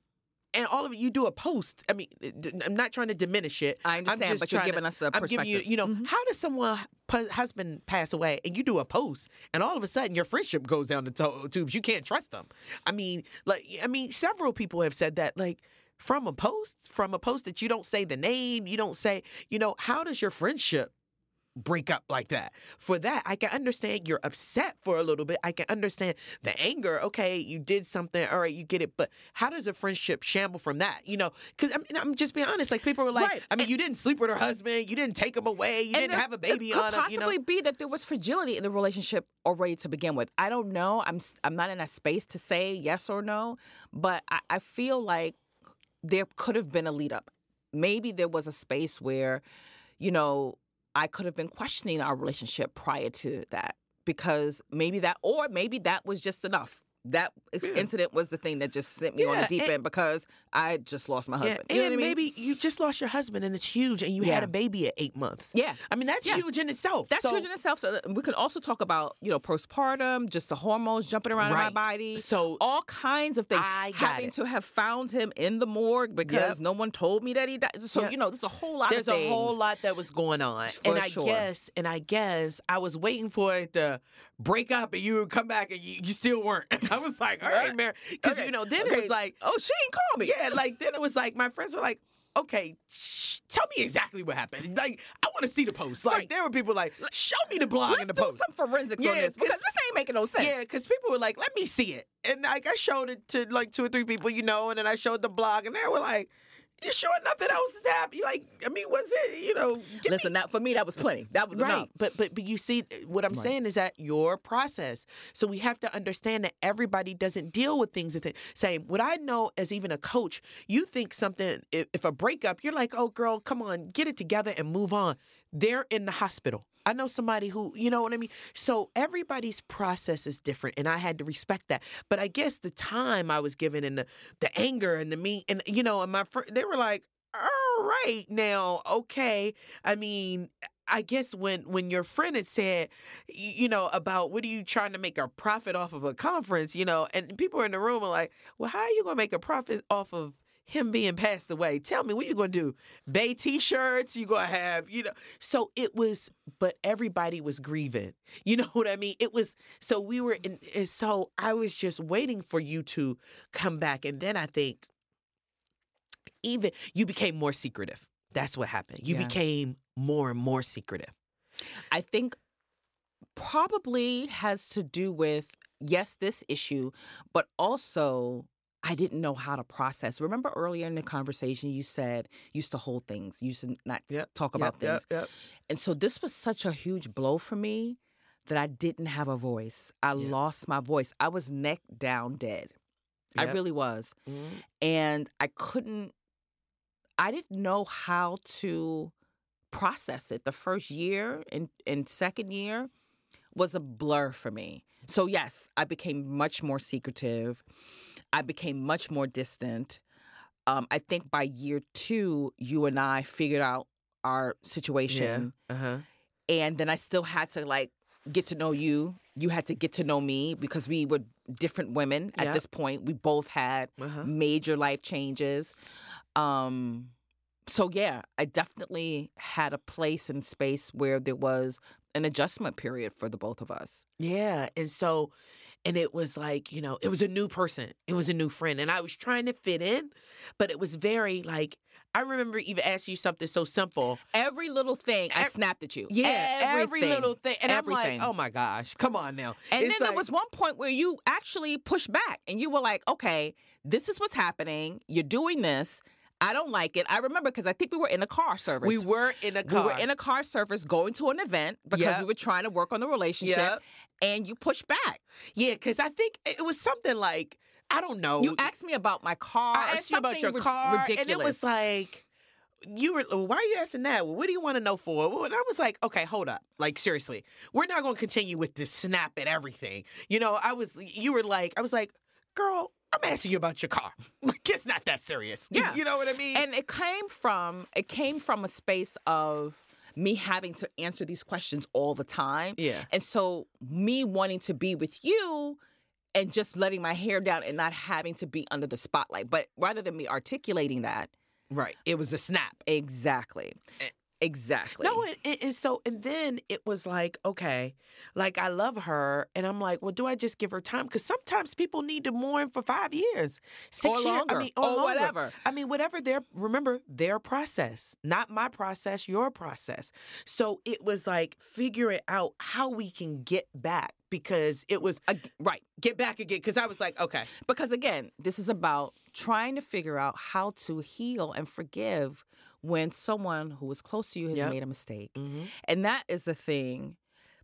And all of you do a post. I mean, d- I'm not trying to diminish it. I I'm understand, just but you're trying giving to- us a I'm perspective. giving you, you know, Mhm. how does someone's husband pass away and you do a post and all of a sudden your friendship goes down the to- tubes? You can't trust them. I mean, like, I mean, several people have said that, like, from a post, from a post that you don't say the name, you don't say, you know, how does your friendship break up like that? For that, I can understand you're upset for a little bit. I can understand the anger. Okay, you did something. All right, you get it. But how does a friendship shamble from that? You know, because I mean, I'm just being honest. Like, people were like, Right. I mean, you didn't sleep with her husband. You didn't take him away. You And didn't there- have a baby it could on him. You know, possibly be that there was fragility in the relationship already to begin with. I don't know. I'm s- I'm not in that space to say yes or no, but I, I feel like there could have been a lead up. Maybe there was a space where, you know, I could have been questioning our relationship prior to that because maybe that, or maybe that was just enough. That ex- Yeah. incident was the thing that just sent me on Yeah, the deep and- end because I just lost my yeah, husband. and You know what I mean? maybe you just lost your husband and it's huge, and you Yeah. had a baby at eight months. Yeah. I mean, that's Yeah. huge in itself. That's so, huge in itself. So we can also talk about, you know, postpartum, just the hormones jumping around Right. in my body. So all kinds of things. I got Having it. to have found him in the morgue because Yep. no one told me that he died. So, Yep. you know, there's a whole lot There's of things. a whole lot that was going on, For and I sure. guess, and I guess I was waiting for it to break up, and you would come back, and you, you still weren't. I was like, all right, man, because Okay. you know, then it Okay. was like, Oh, she ain't call me. yeah, like then it was like my friends were like, okay, sh- tell me exactly what happened. Like, I want to see the post. Like, Right. there were people like, show me the blog Let's and the do post. some forensics on Yeah, this because 'cause- this ain't making no sense. Yeah, because people were like, let me see it. And like I showed it to like two or three people, you know, and then I showed the blog, and they were like, you sure nothing else is happening? Like, I mean, was it, you know, give Listen, me- that for me, that was plenty. That was right. enough. But but but you see, what I'm Right. saying is that your process. So we have to understand that everybody doesn't deal with things the same. What I know as even a coach, you think something if, if a breakup, you're like, oh girl, come on, get it together and move on. They're in the hospital. I know somebody who, you know what I mean? So everybody's process is different, and I had to respect that. But I guess the time I was given and the, the anger and the me, and, you know, and my friend, they were like, all right, now, okay. I mean, I guess when, when your friend had said, y- you know, about what are you trying to make a profit off of a conference, you know, and people in the room are like, well, how are you going to make a profit off of him being passed away? Tell me, what you going to do? Bay T-shirts? You going to have, you know? So it was, but everybody was grieving. You know what I mean? It was, so we were in, and so I was just waiting for you to come back. And then I think even, you became more secretive. That's what happened. You Yeah. became more and more secretive. I think probably has to do with, yes, this issue, but also I didn't know how to process. Remember earlier in the conversation, you said you used to hold things, you used to not Yep, talk about things. Yep, yep. And so this was such a huge blow for me that I didn't have a voice. I Yeah. lost my voice. I was neck down dead. I Yep. really was. Mhm. And I couldn't, I didn't know how to process it. The first year and, and second year was a blur for me. So yes, I became much more secretive. I became much more distant. Um, I think by year two, you and I figured out our Yeah. situation. Uh-huh. And then I still had to like get to know you. You had to get to know me because we were different women at Yep. this point. We both had Uh-huh. major life changes. Um, so yeah, I definitely had a place and space where there was an adjustment period for the both of us. Yeah. And so, and it was like, you know, it was a new person. It was a new friend. And I was trying to fit in, but it was very like, I remember even asking you something so simple. Every little thing, I Ev- snapped at you. Yeah, every Everything. little thing. And Everything. I'm like, oh my gosh, come on now. And It's then there like- was one point where you actually pushed back and you were like, okay, this is what's happening. You're doing this. I don't like it. I remember because I think we were in a car service. we were in a We car. were in a car service going to an event because Yep. we were trying to work on the relationship. Yep. And you pushed back. Yeah, because I think it was something like, I don't know. You asked me about my car. I or asked you about something your ri- car, ridiculous. and it was like, you were, why are you asking that? Well, what do you want to know for? And I was like, okay, hold up. Like, seriously, we're not going to continue with this snap at everything. You know, I was, you were like, I was like, girl, I'm asking you about your car. Like, it's not that serious. Yeah. You know what I mean? And it came from it came from a space of me having to answer these questions all the time. Yeah. And so me wanting to be with you and just letting my hair down and not having to be under the spotlight. But rather than me articulating that, Right. It was a snap. exactly. Eh. Exactly. No, and, and, and so, and then it was like, okay, like I love her. And I'm like, well, do I just give her time? Because sometimes people need to mourn for five years, six or years. longer. I mean, or, or longer. whatever. I mean, whatever their, remember, their process, not my process, your process. So it was like figuring out how we can get back because it was Ag- right. get back again. Because I was like, okay. Because again, this is about trying to figure out how to heal and forgive when someone who is close to you has Yep. made a mistake. Mm-hmm. And that is the thing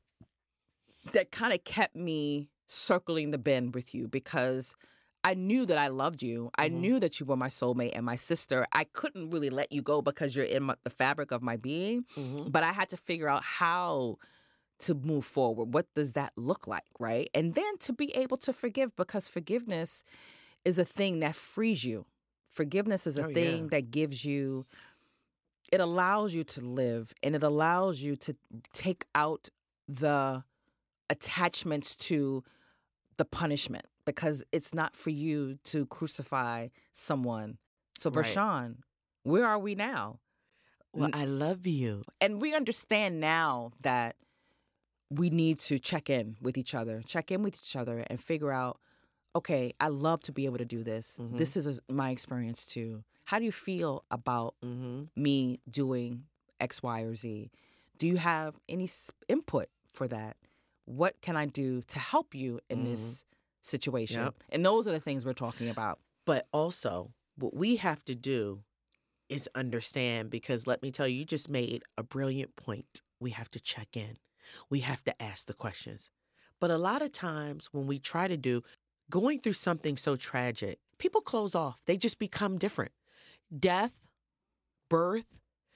that kind of kept me circling the bend with you because I knew that I loved you. I Mhm. knew that you were my soulmate and my sister. I couldn't really let you go because you're in my, the fabric of my being, Mm-hmm. but I had to figure out how to move forward. What does that look like, right? And then to be able to forgive because forgiveness is a thing that frees you. Forgiveness is a Oh, yeah. thing that gives you, it allows you to live and it allows you to take out the attachments to the punishment because it's not for you to crucify someone. So, Right. Bershawn, where are we now? Well, I love you. And we understand now that we need to check in with each other, check in with each other and figure out, okay, I love to be able to do this. Mhm. This is a, my experience too. How do you feel about Mm-hmm. me doing X, Y, or Z? Do you have any s- input for that? What can I do to help you in Mhm. this situation? Yep. And those are the things we're talking about. But also, what we have to do is understand because let me tell you, you just made a brilliant point. We have to check in. We have to ask the questions. But a lot of times when we try to do, going through something so tragic, people close off. They just become different. Death, birth,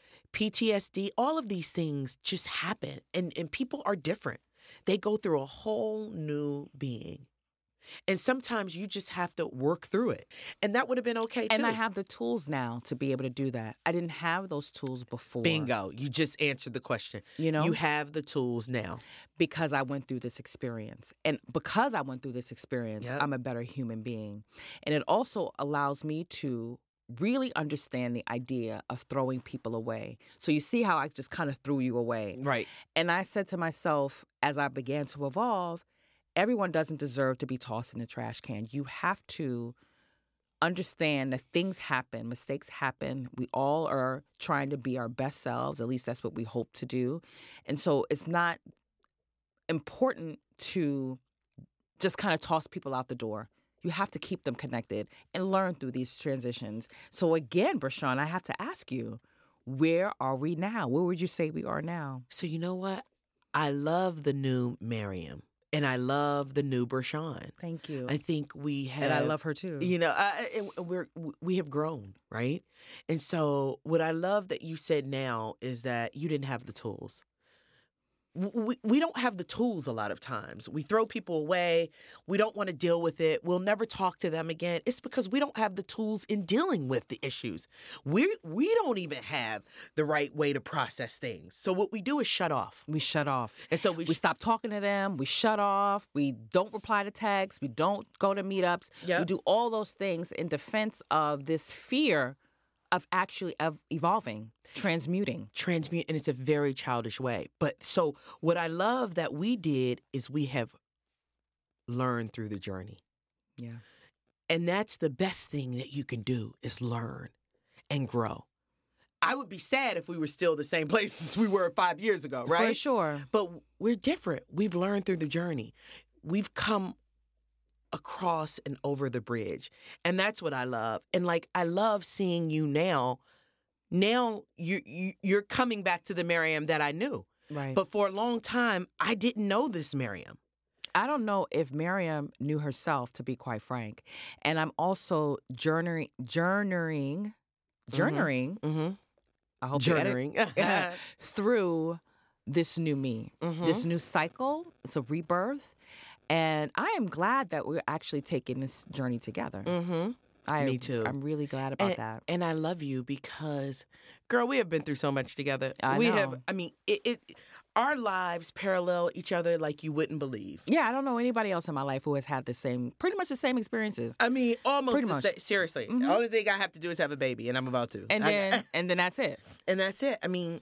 P T S D, all of these things just happen. And, and people are different. They go through a whole new being. And sometimes you just have to work through it. And that would have been okay, too. And I have the tools now to be able to do that. I didn't have those tools before. Bingo. You just answered the question. You know? You have the tools now. Because I went through this experience. And because I went through this experience, Yep. I'm a better human being. And it also allows me to really understand the idea of throwing people away. So you see how I just kind of threw you away. Right. And I said to myself, as I began to evolve, everyone doesn't deserve to be tossed in the trash can. You have to understand that things happen, mistakes happen. We all are trying to be our best selves. At least that's what we hope to do. And so it's not important to just kind of toss people out the door. You have to keep them connected and learn through these transitions. So again, Bershawn, I have to ask you, where are we now? Where would you say we are now? So you know what? I love the new Miriam. And I love the new Bershawn. Thank you. I think we have, and I love her too. You know, I, and we're we have grown, right? And so, what I love that you said now is that you didn't have the tools. We, we don't have the tools a lot of times. We throw people away. We don't want to deal with it. We'll never talk to them again. It's because we don't have the tools in dealing with the issues. We we don't even have the right way to process things. So what we do is shut off. We shut off. And so we, we sh- stop talking to them. We shut off. We don't reply to texts. We don't go to meetups. Yep. We do all those things in defense of this fear of actually of evolving, transmuting. Transmute, and it's a very childish way. But so what I love that we did is we have learned through the journey. Yeah. And that's the best thing that you can do is learn and grow. I would be sad if we were still the same places we were five years ago, right? For sure. But we're different. We've learned through the journey. We've come across and over the bridge. And that's what I love. And like, I love seeing you now. Now you, you, you're coming back to the Miriam that I knew. Right. But for a long time, I didn't know this Miriam. I don't know if Miriam knew herself, to be quite frank. And I'm also journeying, journeying, journeying. Mm-hmm. I hope Journeying. you edit, through this new me, Mm-hmm. this new cycle. It's a rebirth. And I am glad that we're actually taking this journey together. Mm-hmm. I, Me too. I'm really glad about and, that. And I love you because, girl, we have been through so much together. I we know. have, I mean, it, it, our lives parallel each other like you wouldn't believe. Yeah, I don't know anybody else in my life who has had the same, pretty much the same experiences. I mean, almost Pretty the much. same. Seriously. Mhm. The only thing I have to do is have a baby, and I'm about to. And I- then, and then that's it. and that's it. I mean,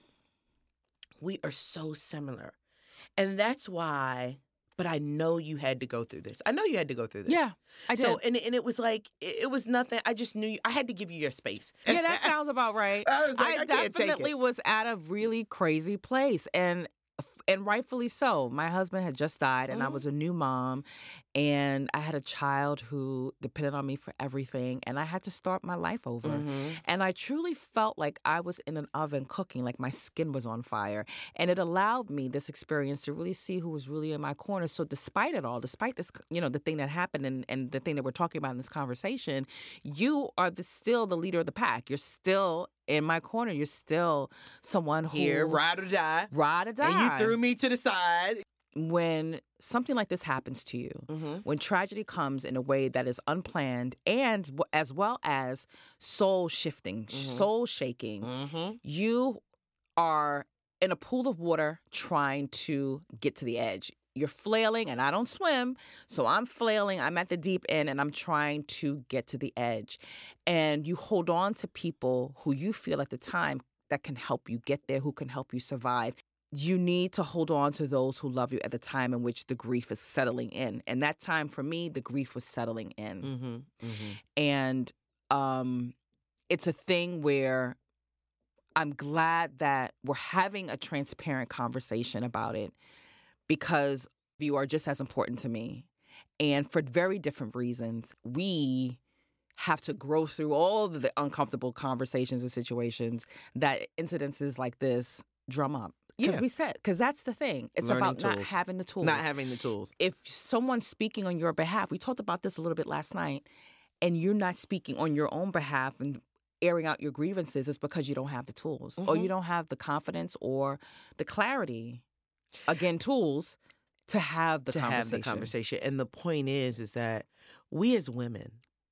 we are so similar. And that's why, but I know you had to go through this. I know you had to go through this. Yeah, I did. So, and, and it was like, it, it was nothing. I just knew you, I had to give you your space. yeah, that sounds about right. I was like, I, I can't take definitely it. was at a really crazy place, and and rightfully so. My husband had just died, and I Mhm. was a new mom, and I had a child who depended on me for everything, and I had to start my life over. Mhm. And I truly felt like I was in an oven cooking, like my skin was on fire. And it allowed me, this experience, to really see who was really in my corner. So despite it all, despite this, you know, the thing that happened and, and the thing that we're talking about in this conversation, you are the, still the leader of the pack. You're still in my corner. You're still someone who... Here, ride or die. Ride or die. And you threw me to the side. When something like this happens to you, Mm-hmm. when tragedy comes in a way that is unplanned and w- as well as soul shifting, soul shaking, Mm-hmm. you are in a pool of water trying to get to the edge. You're flailing, and I don't swim, so I'm flailing. I'm at the deep end, and I'm trying to get to the edge. And you hold on to people who you feel at the time that can help you get there, who can help you survive. You need to hold on to those who love you at the time in which the grief is settling in. And that time for me, the grief was settling in. Mm-hmm. Mm-hmm. And um, it's a thing where I'm glad that we're having a transparent conversation about it because you are just as important to me. And for very different reasons, we have to grow through all of the uncomfortable conversations and situations that incidences like this drum up. Because Yeah. we said, because that's the thing. It's Learning about not tools. having the tools. Not having the tools. If someone's speaking on your behalf, we talked about this a little bit last night, and you're not speaking on your own behalf and airing out your grievances, it's because you don't have the tools or Mhm. you don't have the confidence or the clarity. Again, tools to have the to conversation. have the conversation. And the point is, is that we as women,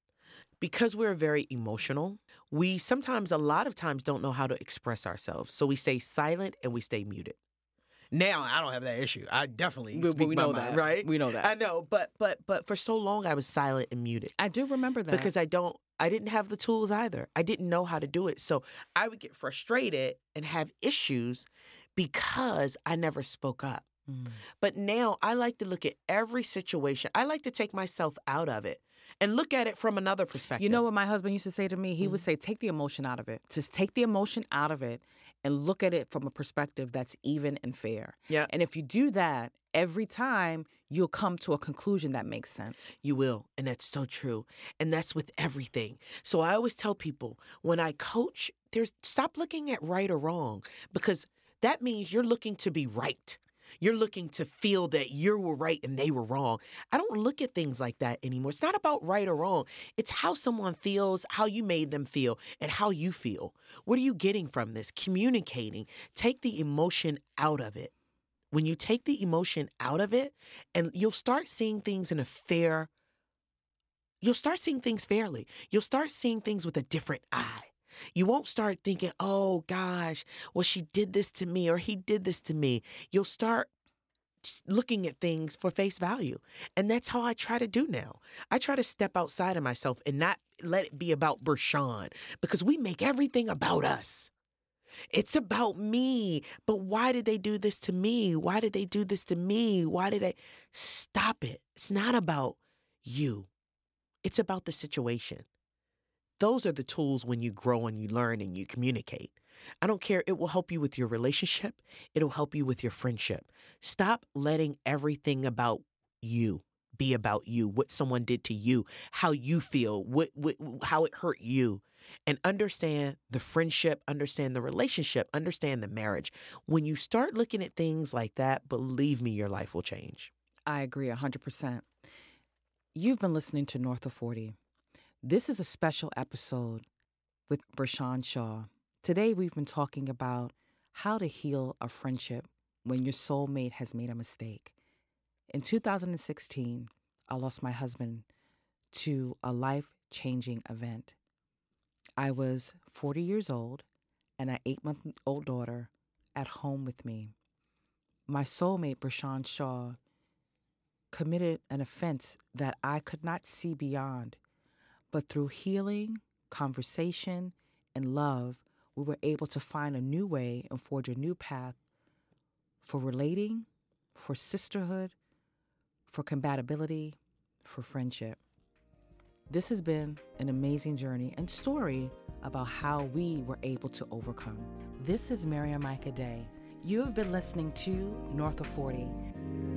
because we're very emotional, we sometimes, a lot of times, don't know how to express ourselves. So we stay silent and we stay muted. Now I don't have that issue. I definitely We- speak we my know mind, that. right? We know that. I know, but but but for so long I was silent and muted I do remember that. because I don't. I didn't have the tools either. I didn't know how to do it. So I would get frustrated and have issues because I never spoke up. Mm. But now I like to look at every situation. I like to take myself out of it and look at it from another perspective. You know what my husband used to say to me? He would Mm-hmm. say, take the emotion out of it. Just take the emotion out of it and look at it from a perspective that's even and fair. Yeah. And if you do that, every time you'll come to a conclusion that makes sense. You will. And that's so true. And that's with everything. So I always tell people when I coach, there's stop looking at right or wrong because that means you're looking to be right. You're looking to feel that you were right and they were wrong. I don't look at things like that anymore. It's not about right or wrong. It's how someone feels, how you made them feel, and how you feel. What are you getting from this? Communicating. Take the emotion out of it. When you take the emotion out of it, and you'll start seeing things in a fair, you'll start seeing things fairly. You'll start seeing things with a different eye. You won't start thinking, oh gosh, well, she did this to me or he did this to me. You'll start looking at things for face value. And that's how I try to do now. I try to step outside of myself and not let it be about Bershawn, because we make everything about us. It's about me. But why did they do this to me? Why did they do this to me? Why did they? Stop it. It's not about you. It's about the situation. Those are the tools when you grow and you learn and you communicate. I don't care. It will help you with your relationship. It'll help you with your friendship. Stop letting everything about you be about you, what someone did to you, how you feel, what, what, how it hurt you. And understand the friendship, understand the relationship, understand the marriage. When you start looking at things like that, believe me, your life will change. I agree one hundred percent. You've been listening to North of forty. This is a special episode with Bershawn Shaw. Today, we've been talking about how to heal a friendship when your soulmate has made a mistake. In two thousand sixteen, I lost my husband to a life-changing event. I was forty years old and an eight-month-old daughter at home with me. My soulmate, Bershawn Shaw, committed an offense that I could not see beyond. But through healing, conversation, and love, we were able to find a new way and forge a new path for relating, for sisterhood, for compatibility, for friendship. This has been an amazing journey and story about how we were able to overcome. This is Miriam Micah Day. You have been listening to North of forty.